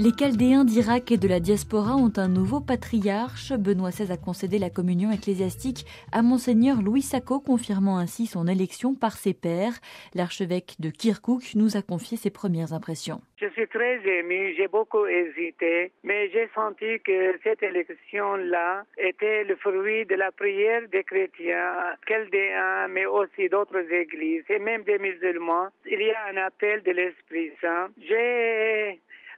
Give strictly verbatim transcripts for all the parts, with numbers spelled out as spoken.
Les Chaldéens d'Irak et de la diaspora ont un nouveau patriarche. Benoît seize a concédé la communion ecclésiastique à Monseigneur Louis Sacco, confirmant ainsi son élection par ses pairs. L'archevêque de Kirkouk nous a confié ses premières impressions. Je suis très ému, j'ai beaucoup hésité, mais j'ai senti que cette élection-là était le fruit de la prière des chrétiens, chaldéens, mais aussi d'autres églises, et même des musulmans. Il y a un appel de l'Esprit Saint. J'ai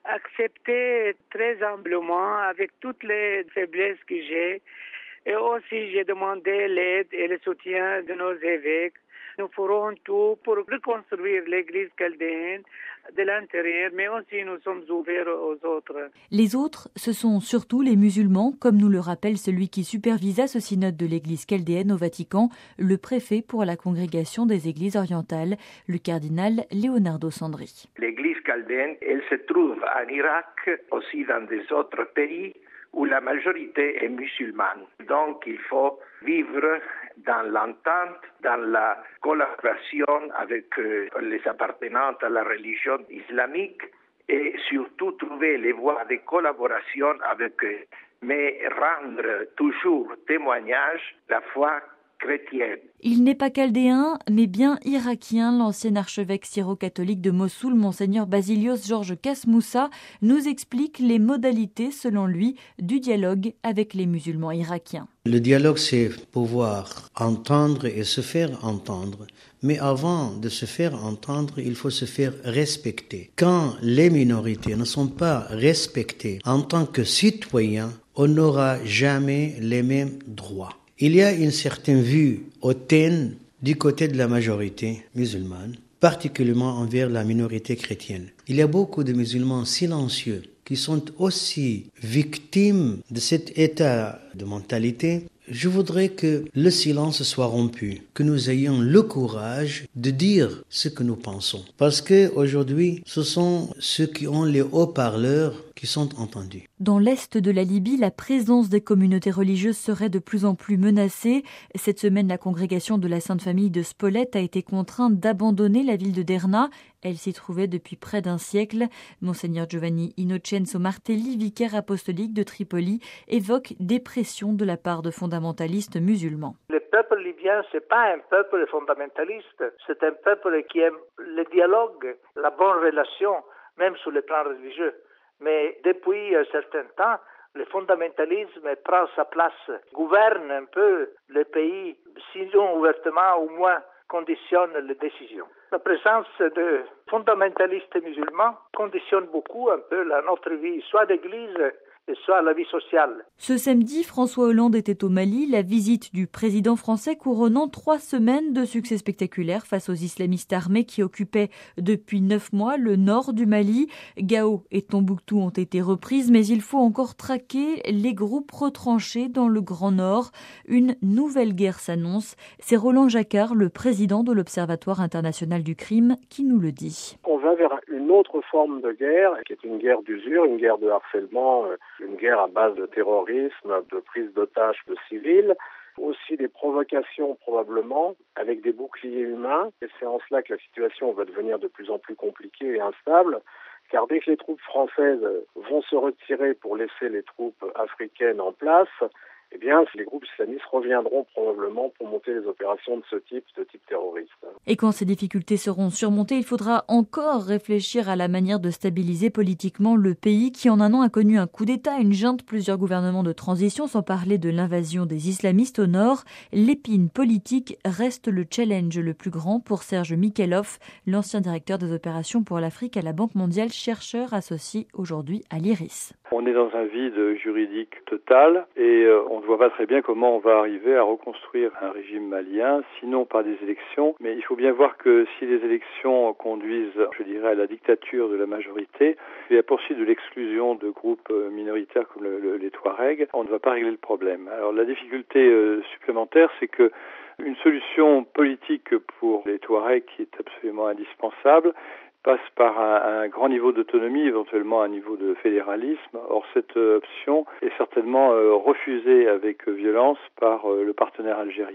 accepté très humblement, avec toutes les faiblesses que j'ai, et aussi j'ai demandé l'aide et le soutien de nos évêques. Nous ferons tout pour reconstruire l'église chaldéenne de l'intérieur, mais aussi nous sommes ouverts aux autres. Les autres, ce sont surtout les musulmans, comme nous le rappelle celui qui supervisa ce synode de l'église chaldéenne au Vatican, le préfet pour la congrégation des églises orientales, le cardinal Leonardo Sandri. L'église chaldéenne, elle se trouve en Irak, aussi dans des autres pays où la majorité est musulmane. Donc il faut vivre dans l'entente, dans la collaboration avec euh, les appartenants à la religion islamique et surtout trouver les voies de collaboration avec eux, mais rendre toujours témoignage de la foi chrétienne. Il n'est pas chaldéen, mais bien irakien. L'ancien archevêque syro-catholique de Mossoul, Monseigneur Basilios Georges Kasmoussa, nous explique les modalités, selon lui, du dialogue avec les musulmans irakiens. Le dialogue, c'est pouvoir entendre et se faire entendre. Mais avant de se faire entendre, il faut se faire respecter. Quand les minorités ne sont pas respectées en tant que citoyens, on n'aura jamais les mêmes droits. Il y a une certaine vue hautaine du côté de la majorité musulmane, particulièrement envers la minorité chrétienne. Il y a beaucoup de musulmans silencieux qui sont aussi victimes de cet état de mentalité. Je voudrais que le silence soit rompu, que nous ayons le courage de dire ce que nous pensons. Parce que aujourd'hui, ce sont ceux qui ont les haut-parleurs qui sont entendus. Dans l'est de la Libye, la présence des communautés religieuses serait de plus en plus menacée. Cette semaine, la congrégation de la Sainte Famille de Spolète a été contrainte d'abandonner la ville de Derna. Elle s'y trouvait depuis près d'un siècle. Monseigneur Giovanni Innocenzo Martelli, vicaire apostolique de Tripoli, évoque des pressions de la part de fondamentalistes musulmans. Le peuple libyen, c'est pas un peuple fondamentaliste, c'est un peuple qui aime le dialogue, la bonne relation, même sur le plan religieux. Mais depuis un certain temps, le fondamentalisme prend sa place, gouverne un peu le pays, sinon ouvertement, au moins conditionne les décisions. La présence de fondamentalistes musulmans conditionne beaucoup un peu la, notre vie, soit d'église et soit la vie sociale. Ce samedi, François Hollande était au Mali, la visite du président français couronnant trois semaines de succès spectaculaires face aux islamistes armés qui occupaient depuis neuf mois le nord du Mali. Gao et Tombouctou ont été reprises, mais il faut encore traquer les groupes retranchés dans le Grand Nord. Une nouvelle guerre s'annonce. C'est Roland Jacquard, le président de l'Observatoire international du crime, qui nous le dit. On va vers une autre forme de guerre, qui est une guerre d'usure, une guerre de harcèlement, une guerre à base de terrorisme, de prise d'otages de civils, aussi des provocations probablement, avec des boucliers humains. Et c'est en cela que la situation va devenir de plus en plus compliquée et instable, car dès que les troupes françaises vont se retirer pour laisser les troupes africaines en place, eh bien, les groupes islamistes reviendront probablement pour monter les opérations de ce type, de type terroriste. Et quand ces difficultés seront surmontées, il faudra encore réfléchir à la manière de stabiliser politiquement le pays qui en un an a connu un coup d'État, une junte, plusieurs gouvernements de transition, sans parler de l'invasion des islamistes au nord. L'épine politique reste le challenge le plus grand pour Serge Mikhailov, l'ancien directeur des opérations pour l'Afrique à la Banque mondiale, chercheur associé aujourd'hui à l'I R I S. On est dans un vide juridique total et euh, on ne voit pas très bien comment on va arriver à reconstruire un régime malien, sinon par des élections. Mais il faut bien voir que si les élections conduisent, je dirais, à la dictature de la majorité et à la poursuite de l'exclusion de groupes minoritaires comme le, le, les Touaregs, on ne va pas régler le problème. Alors la difficulté euh, supplémentaire, c'est que une solution politique pour les Touaregs qui est absolument indispensable passe par un, un grand niveau d'autonomie, éventuellement un niveau de fédéralisme. Or, cette option est certainement euh, refusée avec violence par euh, le partenaire algérien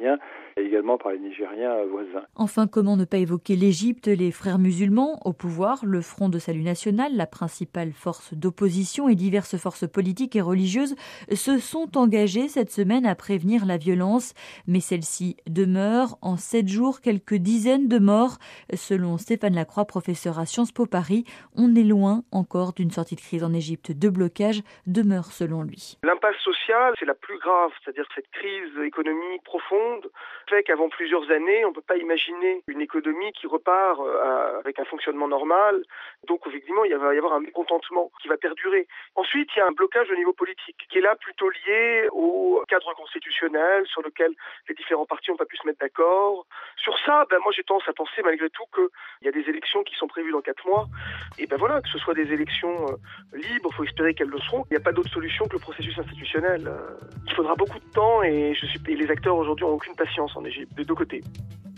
et également par les Nigériens voisins. Enfin, comment ne pas évoquer l'Égypte, les frères musulmans au pouvoir, le Front de Salut National, la principale force d'opposition et diverses forces politiques et religieuses se sont engagées cette semaine à prévenir la violence, mais celle-ci demeure. En sept jours, quelques dizaines de morts. Selon Stéphane Lacroix, professeur à Sciences Po Paris, on est loin encore d'une sortie de crise en Égypte. Deux blocages demeurent selon lui. L'impasse sociale, c'est la plus grave, c'est-à-dire que cette crise économique profonde fait qu'avant plusieurs années, on ne peut pas imaginer une économie qui repart à, avec un fonctionnement normal. Donc effectivement, il va y avoir un mécontentement qui va perdurer. Ensuite, il y a un blocage au niveau politique qui est là plutôt lié au cadre constitutionnel sur lequel les différents partis n'ont pas pu se mettre d'accord. Sur ça, ben moi j'ai tendance à penser malgré tout qu'il y a des élections qui sont prévues dans quatre mois. Et ben voilà, que ce soit des élections euh, libres, il faut espérer qu'elles le seront. Il n'y a pas d'autre solution que le processus institutionnel. Euh, il faudra beaucoup de temps et, je suis, et les acteurs aujourd'hui n'ont aucune patience en Égypte, des deux côtés.